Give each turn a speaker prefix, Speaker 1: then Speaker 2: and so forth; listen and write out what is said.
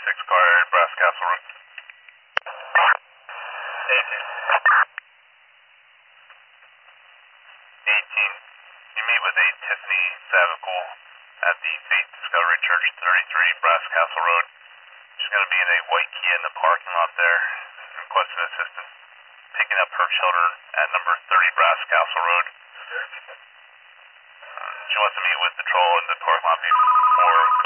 Speaker 1: 6 car, Brass Castle Road. 18. You meet with a Tiffany Savicle at the Faith Discovery Church, 33 Brass Castle Road. She's going to be in a white Kia in the parking lot there, requesting assistance, picking up her children at number 30 Brass Castle Road. She wants to meet with patrol in the parking lot before